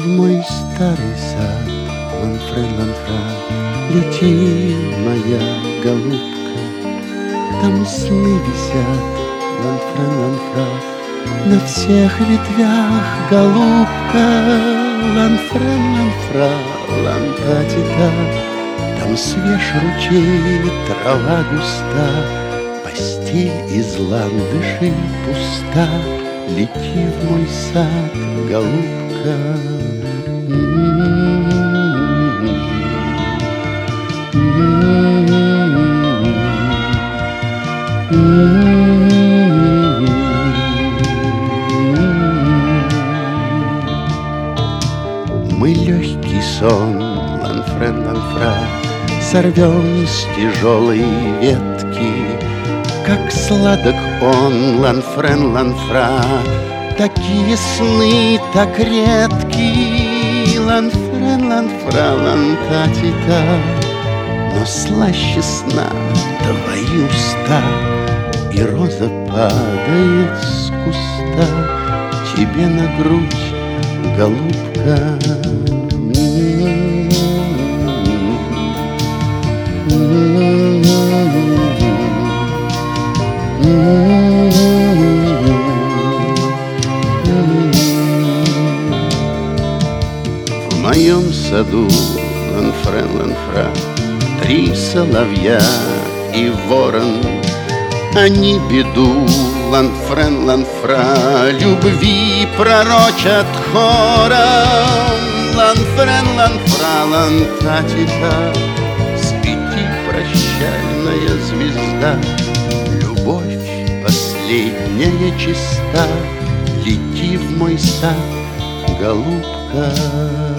мой старый сад, ланфрен, ланфра, лети, моя голубка. Там сны висят, ланфрен, ланфра, на всех ветвях, голубка. Ланфрен, ланфра, лантатита, там свеж ручей, трава густа, постель из ландышей пуста. Лети в мой сад, голубка. Мы легкий сон, ланфрен, ланфра, сорвем с тяжелой ветки. Как сладок он, ланфрен, ланфра, такие сны так редки. Ланфрен, ланфра, лантатита, но слаще сна твои уста. И роза падает с куста тебе на грудь, голубка. В моем саду, ланфрен, ланфра, 3 соловья и ворон. Они беду, ланфрен, ланфра, любви пророчат хором. Ланфрен, ланфра, лантатита, свети, прощальная звезда. Любовь последняя чиста, лети в мой сад, голубка.